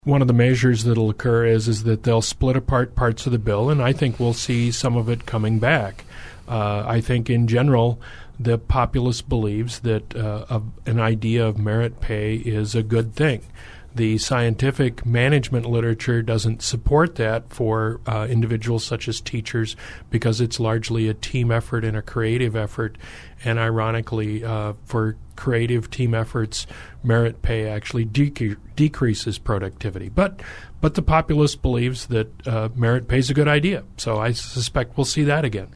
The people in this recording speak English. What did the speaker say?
One of the measures that will occur is that they'll split apart parts of the bill, and I think we'll see some of it coming back. I think in general, the populace believes that an idea of merit pay is a good thing. The scientific management literature doesn't support that for individuals such as teachers because it's largely a team effort and a creative effort. And ironically, for creative team efforts, merit pay actually decreases productivity. But the populace believes that merit pay is a good idea. So I suspect we'll see that again.